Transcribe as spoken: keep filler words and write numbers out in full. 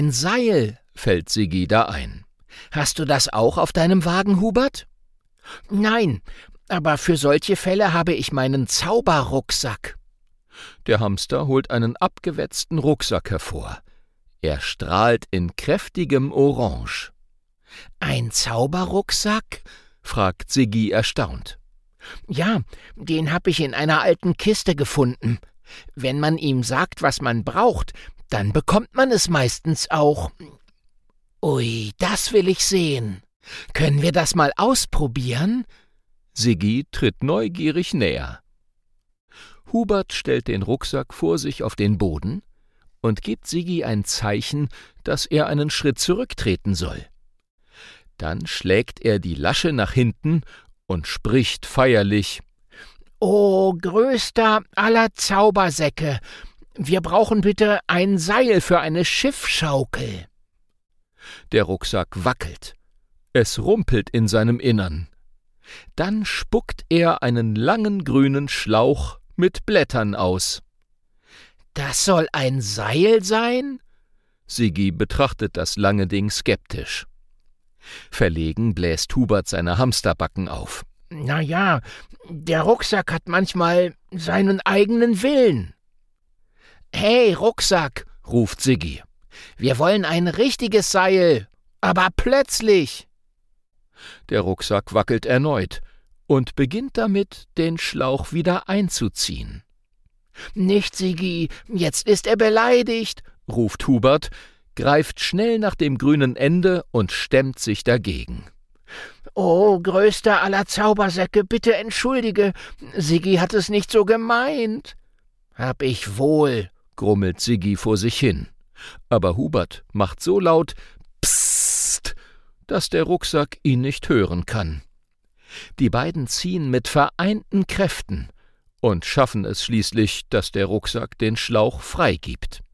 Ein Seil, fällt Siggi da ein. »Hast du das auch auf deinem Wagen, Hubert?« »Nein, aber für solche Fälle habe ich meinen Zauberrucksack.« Der Hamster holt einen abgewetzten Rucksack hervor. Er strahlt in kräftigem Orange. »Ein Zauberrucksack?« fragt Siggi erstaunt. »Ja, den hab ich in einer alten Kiste gefunden. Wenn man ihm sagt, was man braucht, dann bekommt man es meistens auch. Ui, das will ich sehen. Können wir das mal ausprobieren?« Siggi tritt neugierig näher. Hubert stellt den Rucksack vor sich auf den Boden und gibt Siggi ein Zeichen, dass er einen Schritt zurücktreten soll. Dann schlägt er die Lasche nach hinten und spricht feierlich: »O größter aller Zaubersäcke, wir brauchen bitte ein Seil für eine Schiffschaukel.« Der Rucksack wackelt. Es rumpelt in seinem Innern. Dann spuckt er einen langen grünen Schlauch mit Blättern aus. »Das soll ein Seil sein?« Siggi betrachtet das lange Ding skeptisch. Verlegen bläst Hubert seine Hamsterbacken auf. »Na ja, der Rucksack hat manchmal seinen eigenen Willen.« »Hey, Rucksack«, ruft Siggi, »wir wollen ein richtiges Seil, aber plötzlich.« Der Rucksack wackelt erneut und beginnt damit, den Schlauch wieder einzuziehen. »Nicht, Siggi, jetzt ist er beleidigt«, ruft Hubert, greift schnell nach dem grünen Ende und stemmt sich dagegen. »Oh, größter aller Zaubersäcke, bitte entschuldige, Siggi hat es nicht so gemeint.« »Hab ich wohl«, grummelt Siggi vor sich hin. Aber Hubert macht so laut »Psst«, dass der Rucksack ihn nicht hören kann. Die beiden ziehen mit vereinten Kräften und schaffen es schließlich, dass der Rucksack den Schlauch freigibt.